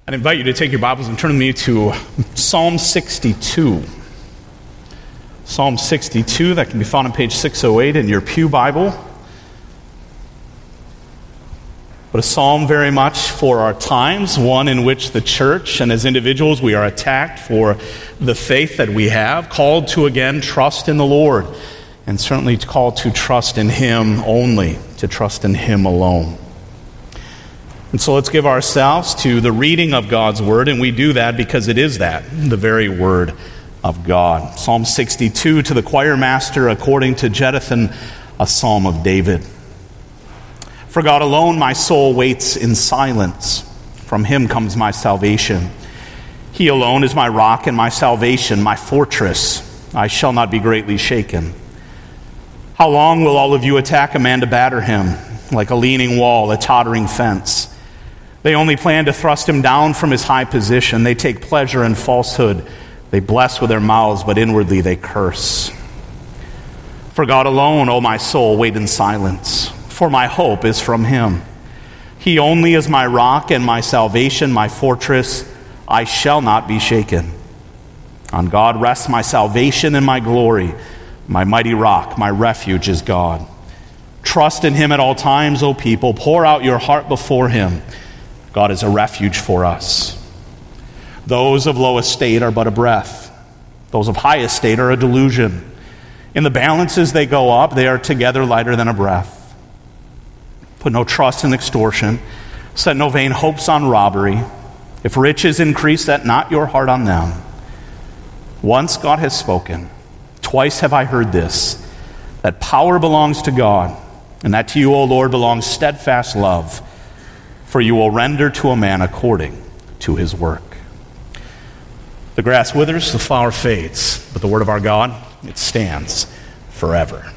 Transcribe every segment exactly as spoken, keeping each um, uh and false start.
I'd invite you to take your Bibles and turn with me to Psalm sixty-two. Psalm sixty-two, that can be found on page six oh eight in your pew Bible. But a psalm very much for our times, one in which the church and as individuals we are attacked for the faith that we have, called to again trust in the Lord, and certainly called to trust in Him only, to trust in Him alone. And so let's give ourselves to the reading of God's Word, and we do that because it is that, the very Word of God. Psalm sixty-two, to the choir master according to Jeduthun, a psalm of David. For God alone my soul waits in silence. From Him comes my salvation. He alone is my rock and my salvation, my fortress. I shall not be greatly shaken. How long will all of you attack a man to batter him, like a leaning wall, a tottering fence? They only plan to thrust him down from his high position. They take pleasure in falsehood. They bless with their mouths, but inwardly they curse. For God alone, O my soul, wait in silence, for my hope is from Him. He only is my rock and my salvation, my fortress. I shall not be shaken. On God rests my salvation and my glory. My mighty rock, my refuge is God. Trust in Him at all times, O people. Pour out your heart before Him. God is a refuge for us. Those of low estate are but a breath. Those of high estate are a delusion. In the balances they go up, they are together lighter than a breath. Put no trust in extortion. Set no vain hopes on robbery. If riches increase, set not your heart on them. Once God has spoken, twice have I heard this, that power belongs to God, and that to you, O Lord, belongs steadfast love. For you will render to a man according to his work. The grass withers, the flower fades, but the word of our God, it stands forever.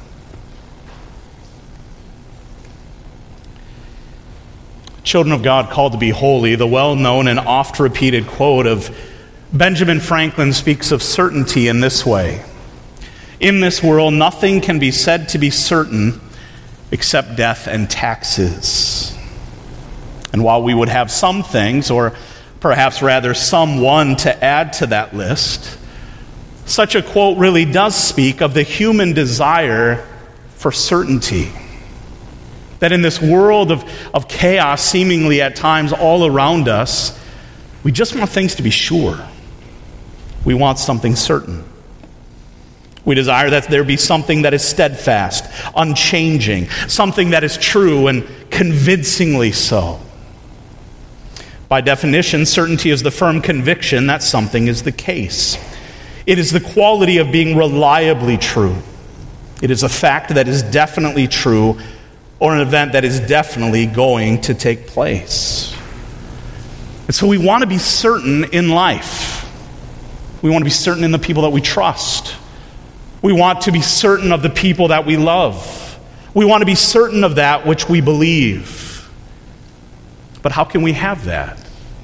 Children of God called to be holy, the well-known and oft-repeated quote of Benjamin Franklin speaks of certainty in this way. In this world, nothing can be said to be certain except death and taxes. And while we would have some things, or perhaps rather someone to add to that list, such a quote really does speak of the human desire for certainty. That in this world of, of chaos, seemingly at times all around us, we just want things to be sure. We want something certain. We desire that there be something that is steadfast, unchanging, something that is true and convincingly so. By definition, certainty is the firm conviction that something is the case. It is the quality of being reliably true. It is a fact that is definitely true, or an event that is definitely going to take place. And so we want to be certain in life. We want to be certain in the people that we trust. We want to be certain of the people that we love. We want to be certain of that which we believe. But how can we have that?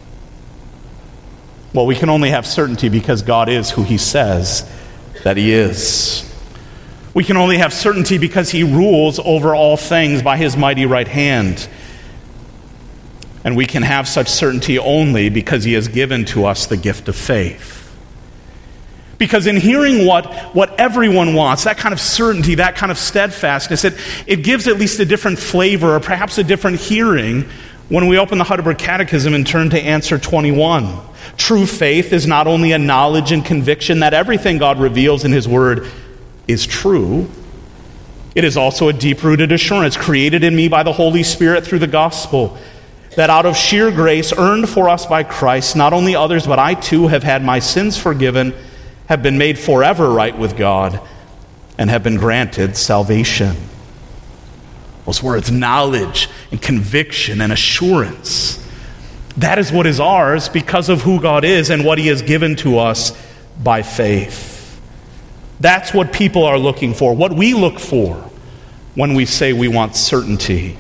Well, we can only have certainty because God is who He says that He is. We can only have certainty because He rules over all things by His mighty right hand. And we can have such certainty only because He has given to us the gift of faith. Because in hearing what, what everyone wants, that kind of certainty, that kind of steadfastness, it, it gives at least a different flavor or perhaps a different hearing when we open the Heidelberg Catechism and turn to answer twenty-one. True faith is not only a knowledge and conviction that everything God reveals in His Word is true, it is also a deep-rooted assurance created in me by the Holy Spirit through the gospel, that out of sheer grace earned for us by Christ, not only others but I too have had my sins forgiven, have been made forever right with God, and have been granted salvation. Those words, knowledge and conviction and assurance. That is what is ours because of who God is and what He has given to us by faith. That's what people are looking for, what we look for when we say we want certainty.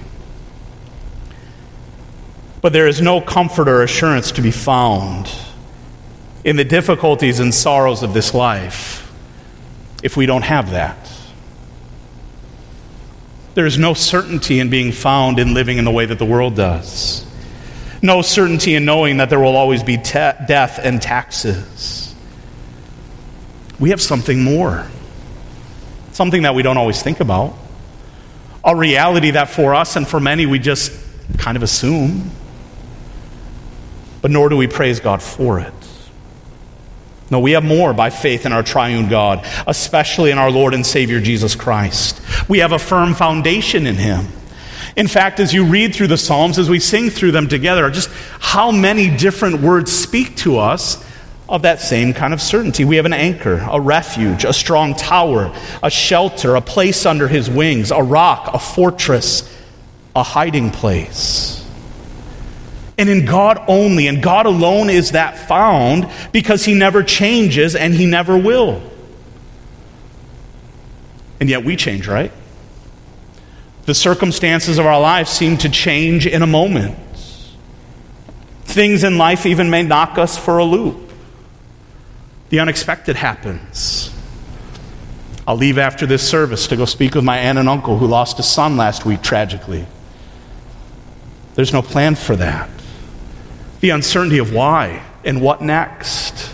But there is no comfort or assurance to be found in the difficulties and sorrows of this life if we don't have that. There is no certainty in being found in living in the way that the world does. No certainty in knowing that there will always be te- death and taxes. We have something more. Something that we don't always think about. A reality that for us and for many we just kind of assume. But nor do we praise God for it. No, we have more by faith in our triune God, especially in our Lord and Savior Jesus Christ. We have a firm foundation in Him. In fact, as you read through the Psalms, as we sing through them together, just how many different words speak to us of that same kind of certainty. We have an anchor, a refuge, a strong tower, a shelter, a place under His wings, a rock, a fortress, a hiding place. And in God only, and God alone is that found, because He never changes and He never will. And yet we change, right? The circumstances of our lives seem to change in a moment. Things in life even may knock us for a loop. The unexpected happens. I'll leave after this service to go speak with my aunt and uncle who lost a son last week tragically. There's no plan for that. The uncertainty of why and what next.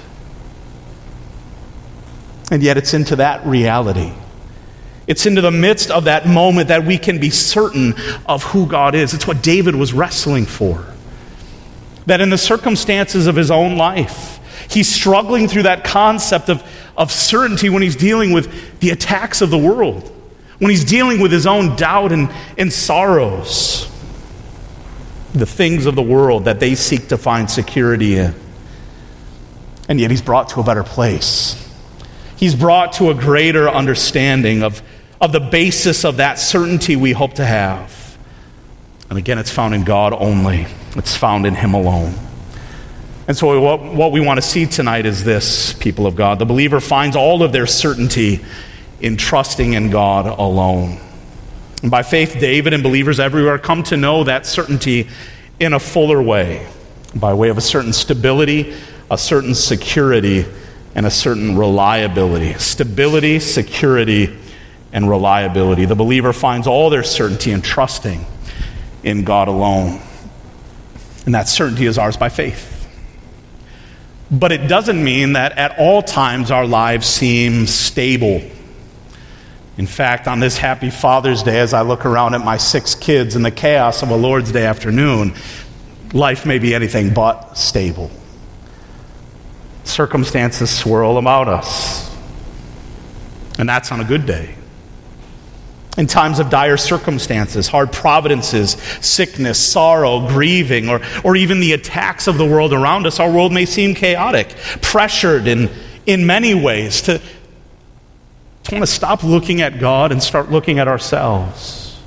And yet it's into that reality. It's into the midst of that moment that we can be certain of who God is. It's what David was wrestling for. That in the circumstances of his own life, he's struggling through that concept of, of certainty when he's dealing with the attacks of the world, when he's dealing with his own doubt and, and sorrows, the things of the world that they seek to find security in. And yet he's brought to a better place. He's brought to a greater understanding of, of the basis of that certainty we hope to have. And again, it's found in God only. It's found in Him alone. And so what, what we want to see tonight is this, people of God. The believer finds all of their certainty in trusting in God alone. And by faith, David and believers everywhere come to know that certainty in a fuller way, by way of a certain stability, a certain security, and a certain reliability. Stability, security, and reliability. The believer finds all their certainty in trusting in God alone. And that certainty is ours by faith. But it doesn't mean that at all times our lives seem stable. In fact, on this happy Father's Day, as I look around at my six kids in the chaos of a Lord's Day afternoon, life may be anything but stable. Circumstances swirl about us. And that's on a good day. In times of dire circumstances, hard providences, sickness, sorrow, grieving, or, or even the attacks of the world around us, our world may seem chaotic, pressured in, in many ways to, to want to stop looking at God and start looking at ourselves.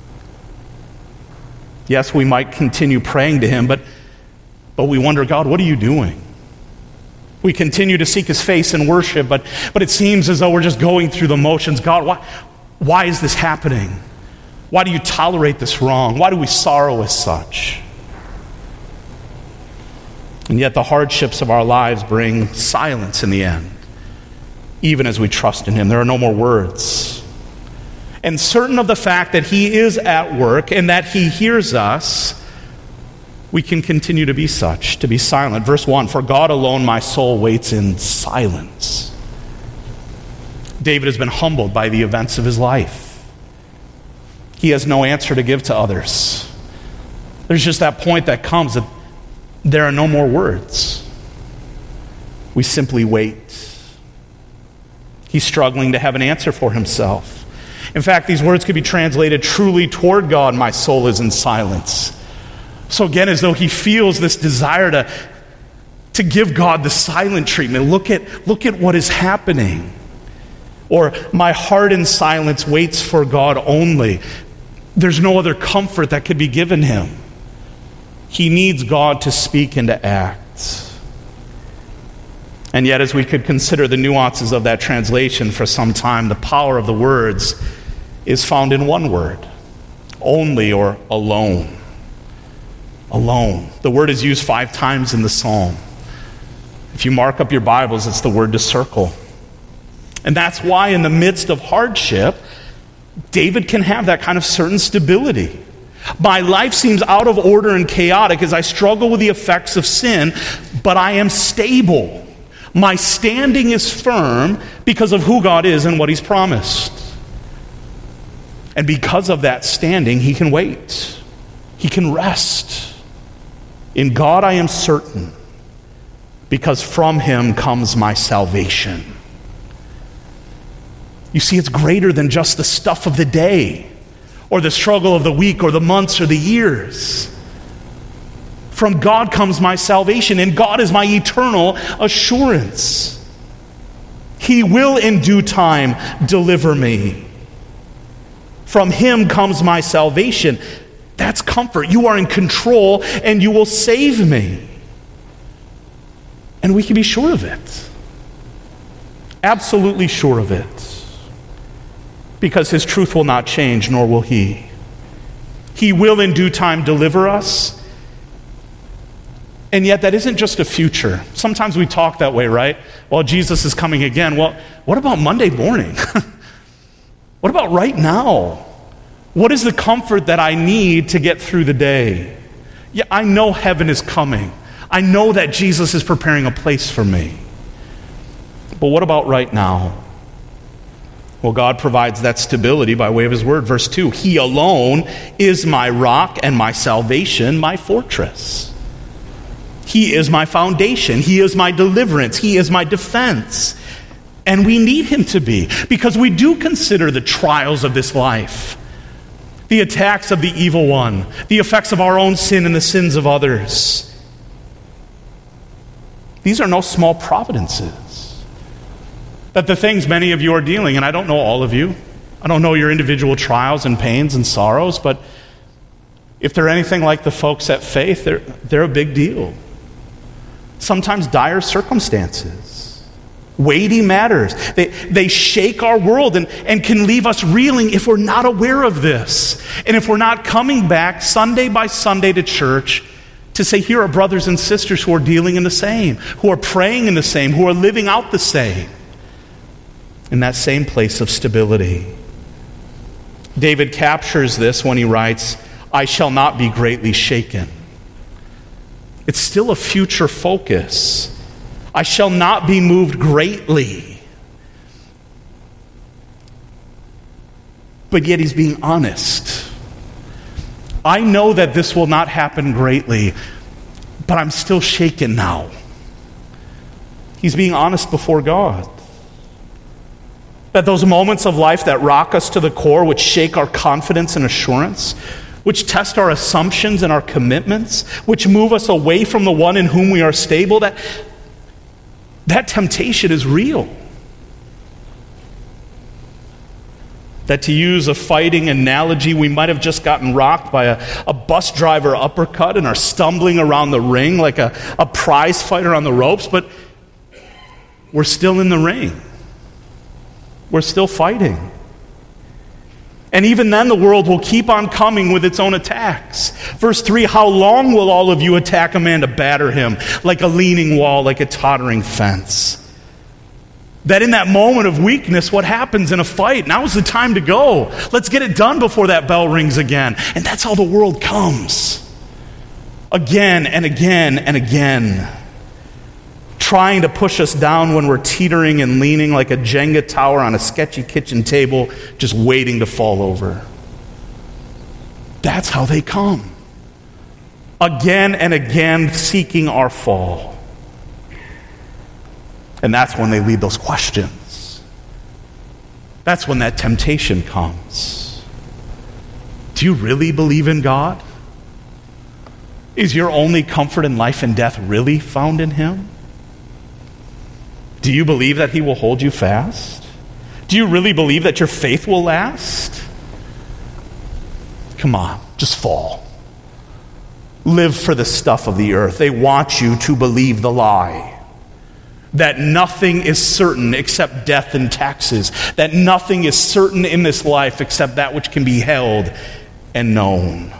Yes, we might continue praying to Him, but, but we wonder, God, what are you doing? We continue to seek His face in worship, but, but it seems as though we're just going through the motions. God, why, why is this happening? Why do you tolerate this wrong? Why do we sorrow as such? And yet the hardships of our lives bring silence in the end, even as we trust in Him. There are no more words. And certain of the fact that He is at work and that He hears us, we can continue to be such, to be silent. Verse one, for God alone my soul waits in silence. David has been humbled by the events of his life. He has no answer to give to others. There's just that point that comes that there are no more words. We simply wait. He's struggling to have an answer for himself. In fact, these words could be translated, truly toward God my soul is in silence. So again, as though he feels this desire to, to give God the silent treatment. Look at, look at what is happening. Or my heart in silence waits for God only. There's no other comfort that could be given him. He needs God to speak and to act. And yet, as we could consider the nuances of that translation for some time, the power of the words is found in one word, only or alone. Alone. The word is used five times in the psalm. If you mark up your Bibles, it's the word to circle. And that's why in the midst of hardship, David can have that kind of certain stability. My life seems out of order and chaotic as I struggle with the effects of sin, but I am stable. My standing is firm because of who God is and what He's promised. And because of that standing, he can wait. He can rest. In God I am certain, because from Him comes my salvation. You see, it's greater than just the stuff of the day, or the struggle of the week, or the months, or the years. From God comes my salvation, and God is my eternal assurance. He will in due time deliver me. From Him comes my salvation. That's comfort. You are in control, and you will save me. And we can be sure of it. Absolutely sure of it. Because His truth will not change, nor will He. He will in due time deliver us. And yet that isn't just a future. Sometimes we talk that way, right? Well, Jesus is coming again. Well, what about Monday morning? What about right now? What is the comfort that I need to get through the day? Yeah, I know heaven is coming. I know that Jesus is preparing a place for me. But what about right now? Well, God provides that stability by way of His word. Verse two, He alone is my rock and my salvation, my fortress. He is my foundation. He is my deliverance. He is my defense. And we need Him to be, because we do consider the trials of this life, the attacks of the evil one, the effects of our own sin and the sins of others. These are no small providences. That the things many of you are dealing, and I don't know all of you, I don't know your individual trials and pains and sorrows, but if they're anything like the folks at Faith, they're, they're a big deal. Sometimes dire circumstances. Weighty matters. They, they shake our world and, and can leave us reeling if we're not aware of this. And if we're not coming back Sunday by Sunday to church to say, here are brothers and sisters who are dealing in the same, who are praying in the same, who are living out the same, in that same place of stability. David captures this when he writes, I shall not be greatly shaken. It's still a future focus. I shall not be moved greatly. But yet he's being honest. I know that this will not happen greatly, but I'm still shaken now. He's being honest before God. That those moments of life that rock us to the core, which shake our confidence and assurance, which test our assumptions and our commitments, which move us away from the one in whom we are stable, that That temptation is real. That, to use a fighting analogy, we might have just gotten rocked by a, a bus driver uppercut and are stumbling around the ring like a, a prize fighter on the ropes, but we're still in the ring. We're still fighting. And even then, the world will keep on coming with its own attacks. Verse three, how long will all of you attack a man to batter him, like a leaning wall, like a tottering fence? That in that moment of weakness, what happens in a fight? Now's the time to go. Let's get it done before that bell rings again. And that's how the world comes. Again and again and again. Trying to push us down when we're teetering and leaning like a Jenga tower on a sketchy kitchen table, just waiting to fall over. That's how they come. Again and again, seeking our fall. And that's when they lead those questions. That's when that temptation comes. Do you really believe in God? Is your only comfort in life and death really found in Him? Do you believe that He will hold you fast? Do you really believe that your faith will last? Come on, just fall. Live for the stuff of the earth. They want you to believe the lie. That nothing is certain except death and taxes. That nothing is certain in this life except that which can be held and known.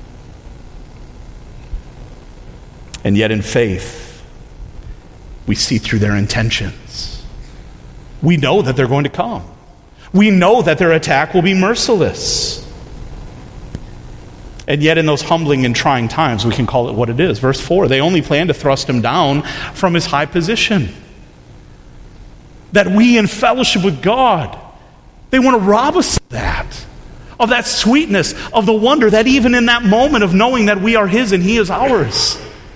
And yet in faith, we see through their intentions. We know that they're going to come. We know that their attack will be merciless. And yet in those humbling and trying times, we can call it what it is. Verse four, they only plan to thrust him down from his high position. That we in fellowship with God, they want to rob us of that, of that sweetness, of the wonder that even in that moment of knowing that we are his and he is ours.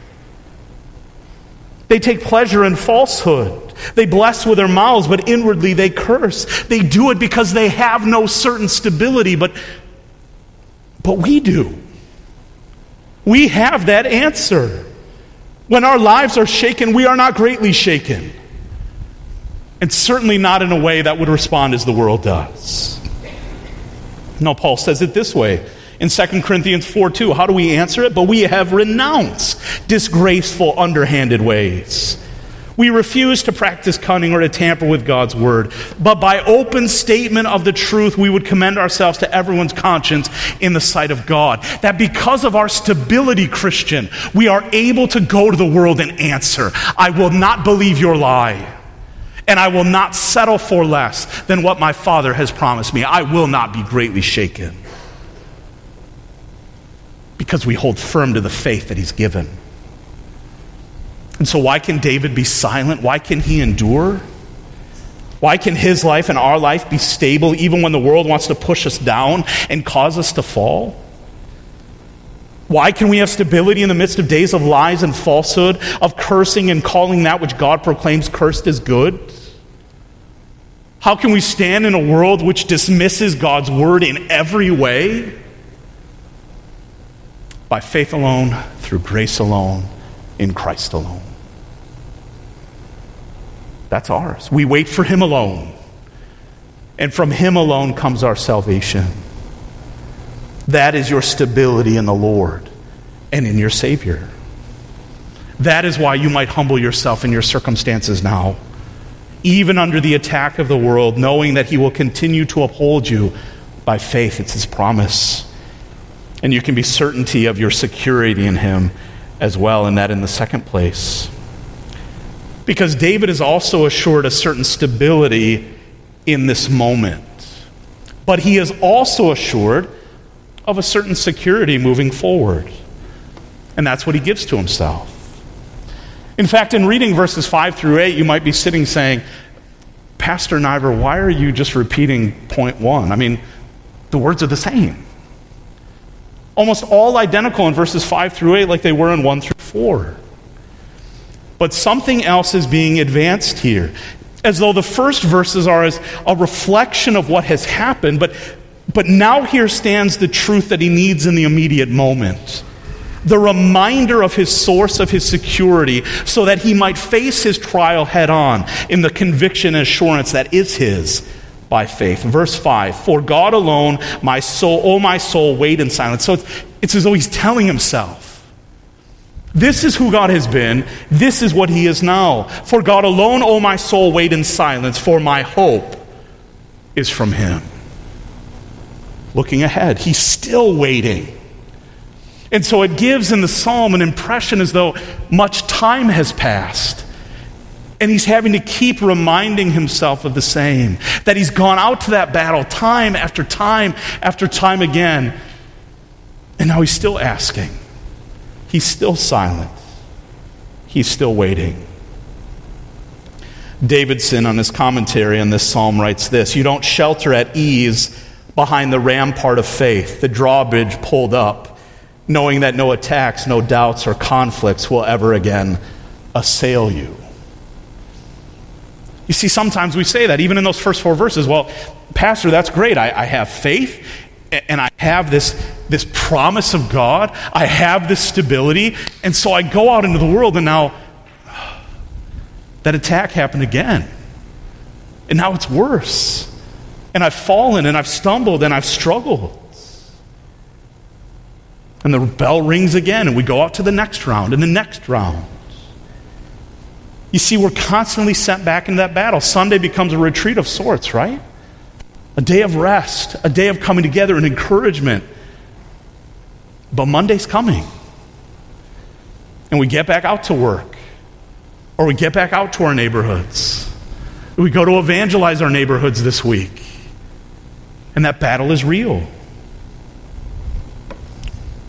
They take pleasure in falsehood. They bless with their mouths, but inwardly they curse. They do it because they have no certain stability, but, but we do. We have that answer. When our lives are shaken, we are not greatly shaken. And certainly not in a way that would respond as the world does. No, Paul says it this way in Second Corinthians four two. How do we answer it? But we have renounced disgraceful, underhanded ways. We refuse to practice cunning or to tamper with God's word. But by open statement of the truth, we would commend ourselves to everyone's conscience in the sight of God. That because of our stability, Christian, we are able to go to the world and answer, I will not believe your lie. And I will not settle for less than what my Father has promised me. I will not be greatly shaken. Because we hold firm to the faith that he's given. And so why can David be silent? Why can he endure? Why can his life and our life be stable even when the world wants to push us down and cause us to fall? Why can we have stability in the midst of days of lies and falsehood, of cursing and calling that which God proclaims cursed as good? How can we stand in a world which dismisses God's word in every way? By faith alone, through grace alone, in Christ alone. That's ours. We wait for him alone. And from him alone comes our salvation. That is your stability in the Lord and in your Savior. That is why you might humble yourself in your circumstances now, even under the attack of the world, knowing that he will continue to uphold you by faith. It's his promise. And you can be certainty of your security in him as well, and that in the second place. Because David is also assured a certain stability in this moment. But he is also assured of a certain security moving forward. And that's what he gives to himself. In fact, in reading verses five through eight, you might be sitting saying, Pastor Niver, why are you just repeating point one? I mean, the words are the same. Almost all identical in verses five through eight like they were in one through four. But something else is being advanced here. As though the first verses are as a reflection of what has happened, but, but now here stands the truth that he needs in the immediate moment. The reminder of his source of his security so that he might face his trial head on in the conviction and assurance that is his by faith. Verse five, for God alone, my soul, oh my soul, wait in silence. So it's, it's as though he's telling himself, this is who God has been, this is what he is now. For God alone, oh my soul, wait in silence, for my hope is from him. Looking ahead, he's still waiting. And so it gives in the psalm an impression as though much time has passed. And he's having to keep reminding himself of the same. That he's gone out to that battle time after time after time again. And now he's still asking. He's still silent. He's still waiting. Davidson, on his commentary on this psalm, writes this: you don't shelter at ease behind the rampart of faith, the drawbridge pulled up, knowing that no attacks, no doubts, or conflicts will ever again assail you. You see, sometimes we say that, even in those first four verses. Well, Pastor, that's great. I, I have faith, and I have this, this promise of God. I have this stability, and so I go out into the world, and now that attack happened again. And now it's worse. And I've fallen, and I've stumbled, and I've struggled. And the bell rings again, and we go out to the next round, and the next round. You see, we're constantly sent back into that battle. Sunday becomes a retreat of sorts, right? A day of rest, a day of coming together and encouragement. But Monday's coming. And we get back out to work. Or we get back out to our neighborhoods. We go to evangelize our neighborhoods this week. And that battle is real.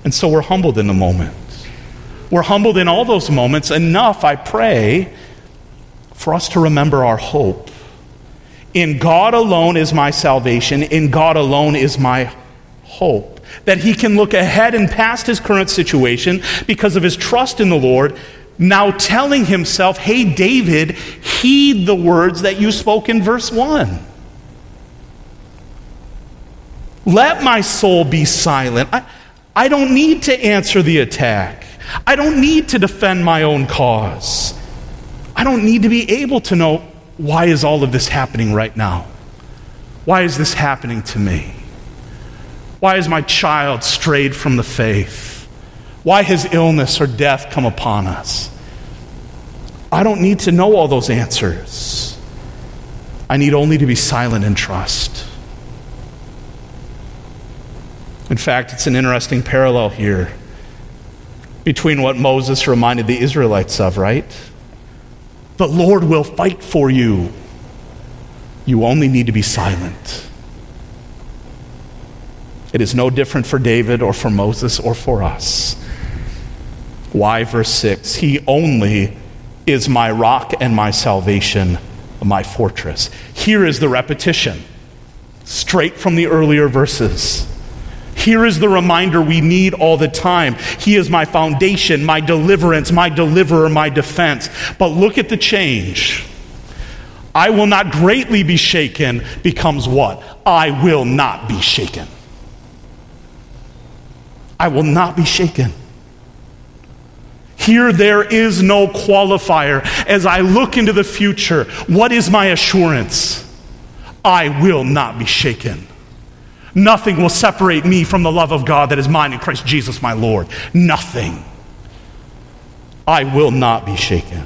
And so we're humbled in the moment. We're humbled in all those moments enough, I pray, for us to remember our hope. In God alone is my salvation. In God alone is my hope. That he can look ahead and past his current situation because of his trust in the Lord, now telling himself, hey, David, heed the words that you spoke in verse one. Let my soul be silent. I, I don't need to answer the attack. I don't need to defend my own cause. I don't need to be able to know, why is all of this happening right now? Why is this happening to me? Why has my child strayed from the faith? Why has illness or death come upon us? I don't need to know all those answers. I need only to be silent and trust. In fact, it's an interesting parallel here between what Moses reminded the Israelites of, right? The Lord will fight for you. You only need to be silent. It is no different for David or for Moses or for us. Why? Verse six, he only is my rock and my salvation, my fortress. Here is the repetition, straight from the earlier verses. Here is the reminder we need all the time. He is my foundation, my deliverance, my deliverer, my defense. But look at the change. I will not greatly be shaken becomes what? I will not be shaken. I will not be shaken. Here there is no qualifier. As I look into the future, what is my assurance? I will not be shaken. Nothing will separate me from the love of God that is mine in Christ Jesus my Lord. Nothing. I will not be shaken.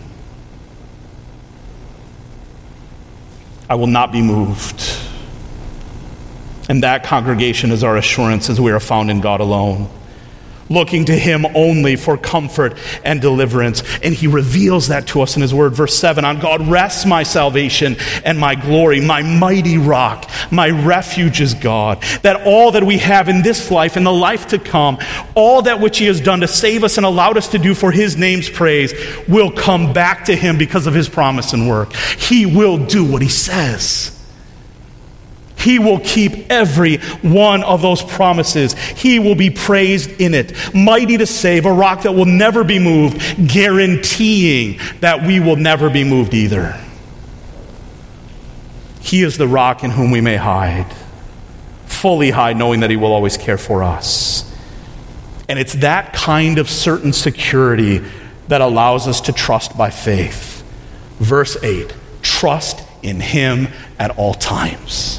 I will not be moved. And that, congregation, is our assurance as we are found in God alone, looking to him only for comfort and deliverance. And he reveals that to us in his word. Verse seven, on God rests my salvation and my glory, my mighty rock, my refuge is God. That all that we have in this life and the life to come, all that which he has done to save us and allowed us to do for his name's praise, will come back to him because of his promise and work. He will do what he says. He will keep every one of those promises. He will be praised in it. Mighty to save, a rock that will never be moved, guaranteeing that we will never be moved either. He is the rock in whom we may hide, fully hide, knowing that he will always care for us. And it's that kind of certain security that allows us to trust by faith. Verse eight, trust in him at all times.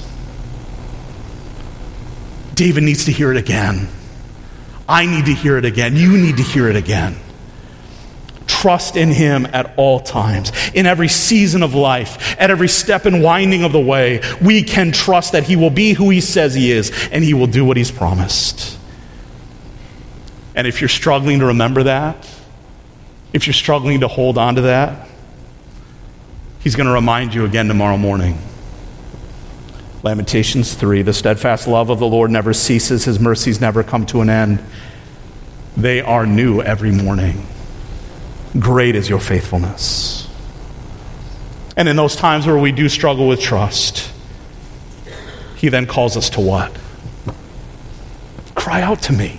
David needs to hear it again. I need to hear it again. You need to hear it again. Trust in him at all times. In every season of life, at every step and winding of the way, we can trust that he will be who he says he is, and he will do what he's promised. And if you're struggling to remember that, if you're struggling to hold on to that, he's going to remind you again tomorrow morning. Lamentations three, the steadfast love of the Lord never ceases, his mercies never come to an end. They are new every morning. Great is your faithfulness. And in those times where we do struggle with trust, he then calls us to what? Cry out to me.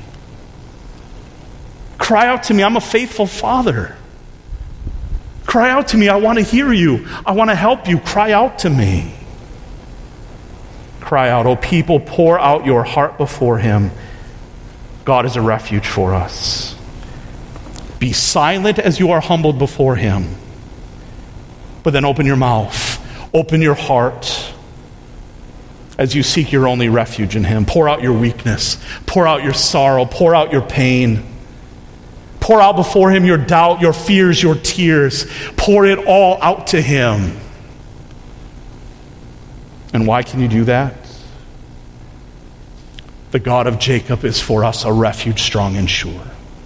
Cry out to me. I'm a faithful father. Cry out to me. I want to hear you. I want to help you. Cry out to me. Cry out, O people, pour out your heart before him. God is a refuge for us. Be silent as you are humbled before him. But then open your mouth, open your heart as you seek your only refuge in him. Pour out your weakness, pour out your sorrow, pour out your pain. Pour out before him your doubt, your fears, your tears. Pour it all out to him. And why can you do that? The God of Jacob is for us a refuge strong and sure.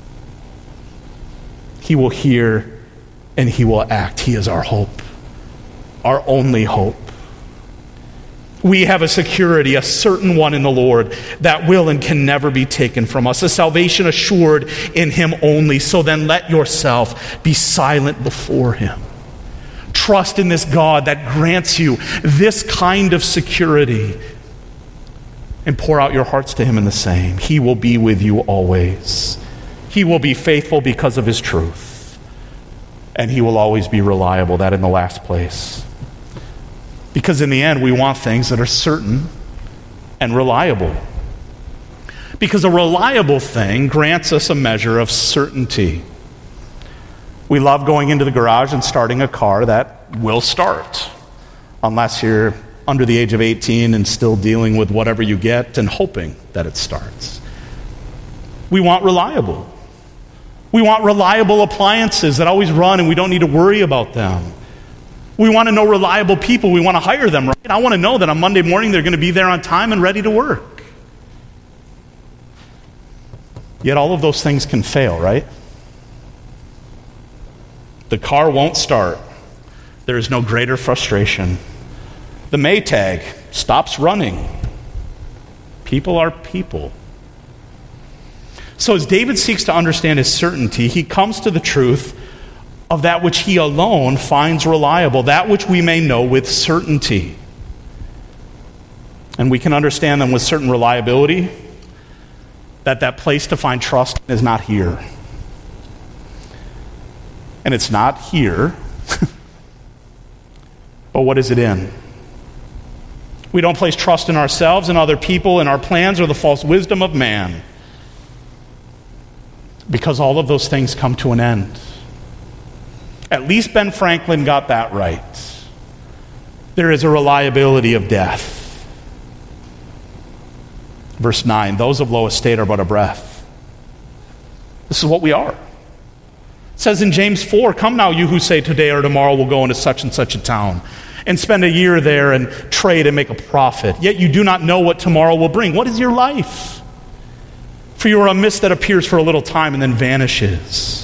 He will hear and he will act. He is our hope, our only hope. We have a security, a certain one in the Lord that will and can never be taken from us, a salvation assured in him only. So then let yourself be silent before him. Trust in this God that grants you this kind of security, and pour out your hearts to him in the same. He will be with you always. He will be faithful because of his truth, and he will always be reliable. That in the last place. Because in the end, we want things that are certain and reliable. Because a reliable thing grants us a measure of certainty. We love going into the garage and starting a car that will start, unless you're under the age of eighteen and still dealing with whatever you get and hoping that it starts. We want reliable. We want reliable appliances that always run and we don't need to worry about them. We want to know reliable people. We want to hire them, right? I want to know that on Monday morning they're going to be there on time and ready to work. Yet all of those things can fail, right? The car won't start. There is no greater frustration. The Maytag stops running. People are people. So as David seeks to understand his certainty, he comes to the truth of that which he alone finds reliable, that which we may know with certainty. And we can understand them with certain reliability, that that place to find trust is not here. And it's not here, but what is it in? We don't place trust in ourselves and other people, in our plans, or the false wisdom of man, because all of those things come to an end. At least Ben Franklin got that right. There is a reliability of death. Verse nine, those of low estate are but a breath. This is what we are. It says in James four, come now you who say today or tomorrow we'll go into such and such a town and spend a year there and trade and make a profit. Yet you do not know what tomorrow will bring. What is your life? For you are a mist that appears for a little time and then vanishes.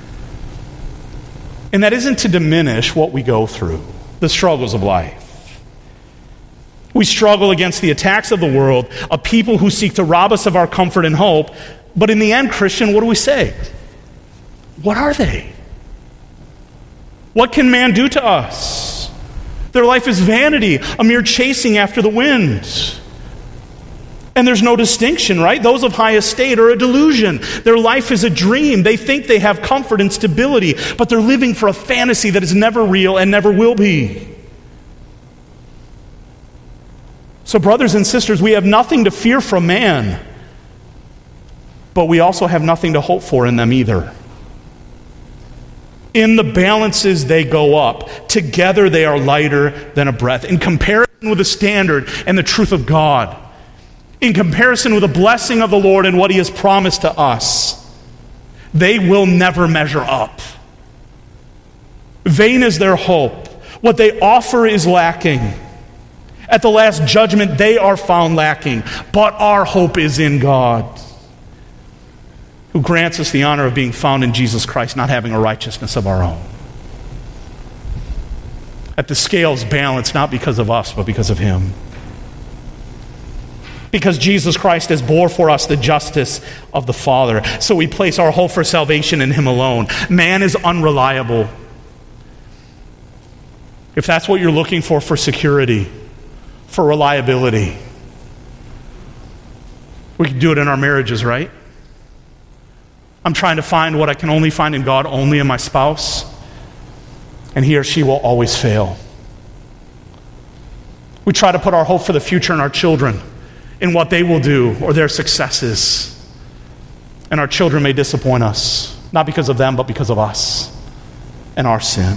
And that isn't to diminish what we go through, the struggles of life. We struggle against the attacks of the world, a people who seek to rob us of our comfort and hope. But in the end, Christian, what do we say? What are they? What can man do to us? Their life is vanity, a mere chasing after the wind. And there's no distinction, right? Those of high estate are a delusion. Their life is a dream. They think they have comfort and stability, but they're living for a fantasy that is never real and never will be. So, brothers and sisters, we have nothing to fear from man, but we also have nothing to hope for in them either. In the balances, they go up. Together, they are lighter than a breath. In comparison with the standard and the truth of God, in comparison with the blessing of the Lord and what he has promised to us, they will never measure up. Vain is their hope. What they offer is lacking. At the last judgment, they are found lacking. But our hope is in God, who grants us the honor of being found in Jesus Christ, not having a righteousness of our own. At the scales balance, not because of us, but because of him. Because Jesus Christ has bore for us the justice of the Father. So we place our hope for salvation in him alone. Man is unreliable. If that's what you're looking for for security, for reliability, we can do it in our marriages, right? I'm trying to find what I can only find in God, only in my spouse, and he or she will always fail. We try to put our hope for the future in our children, in what they will do or their successes. And our children may disappoint us, not because of them, but because of us and our sin.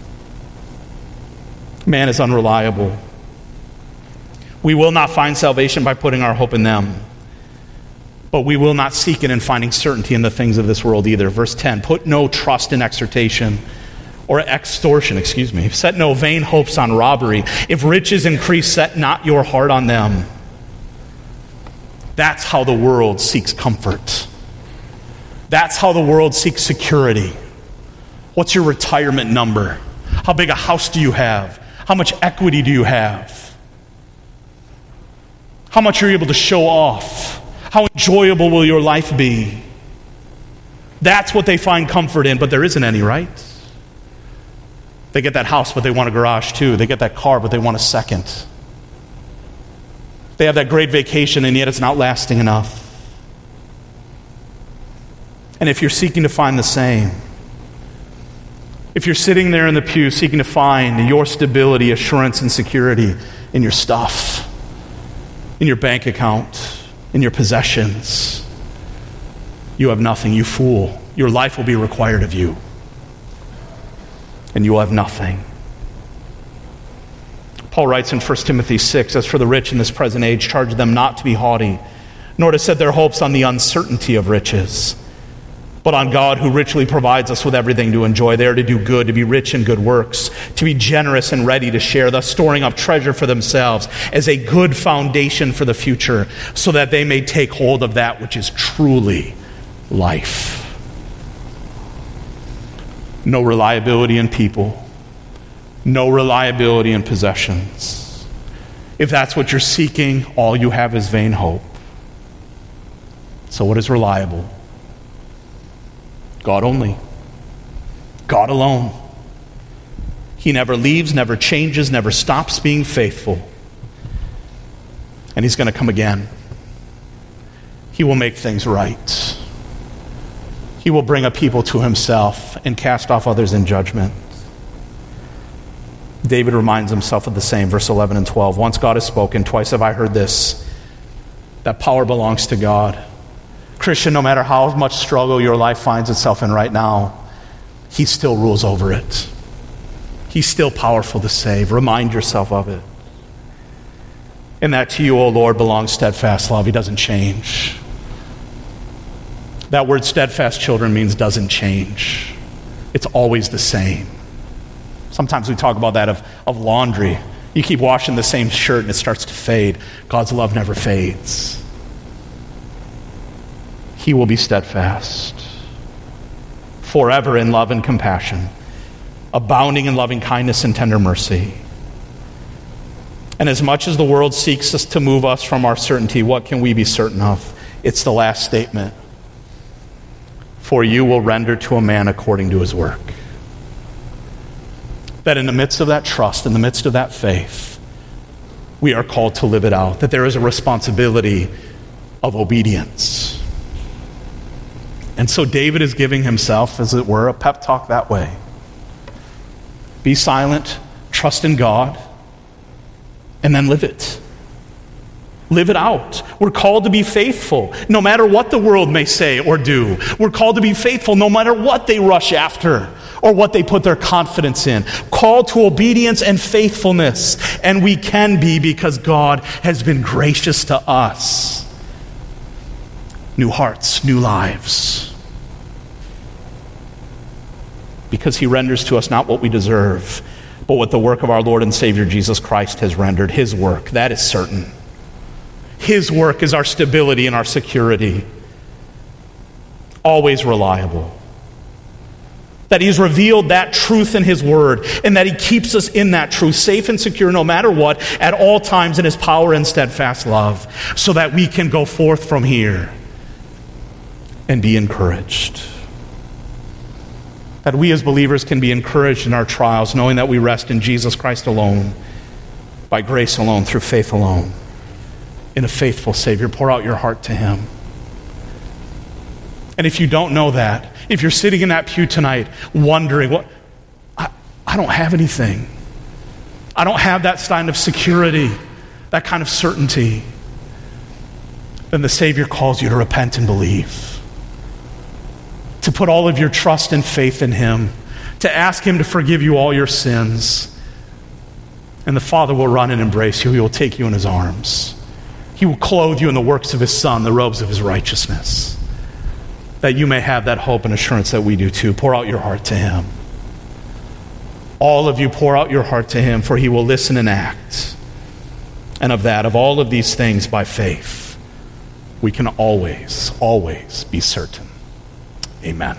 Man is unreliable. We will not find salvation by putting our hope in them, but we will not seek it in finding certainty in the things of this world either. Verse ten, put no trust in exhortation, or extortion, excuse me. Set no vain hopes on robbery. If riches increase, set not your heart on them. That's how the world seeks comfort. That's how the world seeks security. What's your retirement number? How big a house do you have? How much equity do you have? How much you're able to show off. How enjoyable will your life be? That's what they find comfort in, but there isn't any, right? They get that house, but they want a garage too. They get that car, but they want a second. They have that great vacation, and yet it's not lasting enough. And if you're seeking to find the same, if you're sitting there in the pew seeking to find your stability, assurance, and security in your stuff, in your bank account, in your possessions, you have nothing, you fool. Your life will be required of you, and you will have nothing. Paul writes in First Timothy six, as for the rich in this present age, charge them not to be haughty, nor to set their hopes on the uncertainty of riches, but on God who richly provides us with everything to enjoy. They are to do good, to be rich in good works, to be generous and ready to share, thus storing up treasure for themselves as a good foundation for the future, so that they may take hold of that which is truly life. No reliability in people, no reliability in possessions. If that's what you're seeking, all you have is vain hope. So what is reliable? God only. God alone. He never leaves, never changes, never stops being faithful. And he's going to come again. He will make things right. He will bring a people to himself and cast off others in judgment. David reminds himself of the same, verse eleven and twelve. Once God has spoken, twice have I heard this, that power belongs to God. Christian, no matter how much struggle your life finds itself in right now, he still rules over it. He's still powerful to save. Remind yourself of it. And that to you, O Lord, belongs steadfast love. He doesn't change. That word steadfast, children, means doesn't change. It's always the same. Sometimes we talk about that of, of laundry. You keep washing the same shirt and it starts to fade. God's love never fades. He will be steadfast, forever in love and compassion, abounding in loving kindness and tender mercy. And as much as the world seeks us to move us from our certainty, what can we be certain of? It's the last statement. For you will render to a man according to his work. That in the midst of that trust, in the midst of that faith, we are called to live it out. That there is a responsibility of obedience. And so David is giving himself, as it were, a pep talk that way. Be silent, trust in God, and then live it. Live it out. We're called to be faithful, no matter what the world may say or do. We're called to be faithful no matter what they rush after or what they put their confidence in. Called to obedience and faithfulness. And we can be because God has been gracious to us. New hearts, new lives. Because he renders to us not what we deserve, but what the work of our Lord and Savior Jesus Christ has rendered. His work, that is certain. His work is our stability and our security. Always reliable. That he's revealed that truth in his word, and that he keeps us in that truth, safe and secure no matter what, at all times in his power and steadfast love, so that we can go forth from here and be encouraged. That we as believers can be encouraged in our trials, knowing that we rest in Jesus Christ alone, by grace alone, through faith alone, in a faithful Savior. Pour out your heart to him. And if you don't know that, if you're sitting in that pew tonight wondering, what, I, I don't have anything. I don't have that kind of security, that kind of certainty, then the Savior calls you to repent and believe. To put all of your trust and faith in him, to ask him to forgive you all your sins. And the Father will run and embrace you. He will take you in his arms. He will clothe you in the works of his Son, the robes of his righteousness, that you may have that hope and assurance that we do too. Pour out your heart to him. All of you pour out your heart to him, for he will listen and act. And of that, of all of these things by faith, we can always, always be certain. Amen.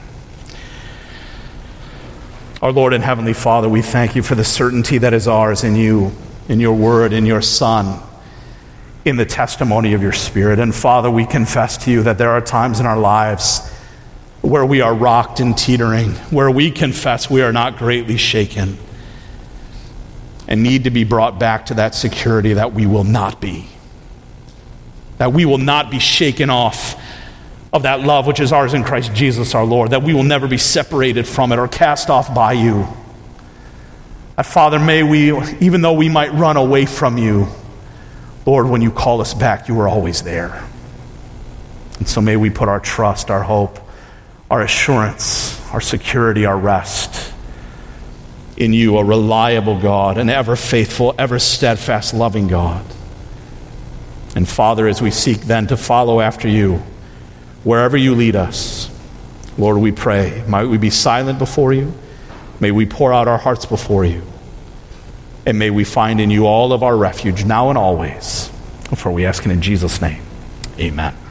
Our Lord and Heavenly Father, we thank you for the certainty that is ours in you, in your word, in your Son, in the testimony of your Spirit. And Father, we confess to you that there are times in our lives where we are rocked and teetering, where we confess we are not greatly shaken, and need to be brought back to that security that we will not be. That we will not be shaken off of that love which is ours in Christ Jesus our Lord. That we will never be separated from it or cast off by you. That, Father, may we, even though we might run away from you, Lord, when you call us back, you are always there. And so may we put our trust, our hope, our assurance, our security, our rest in you, a reliable God, an ever faithful, ever steadfast, loving God. And Father, as we seek then to follow after you, wherever you lead us, Lord, we pray, might we be silent before you, may we pour out our hearts before you, and may we find in you all of our refuge now and always. For we ask it in Jesus' name. Amen.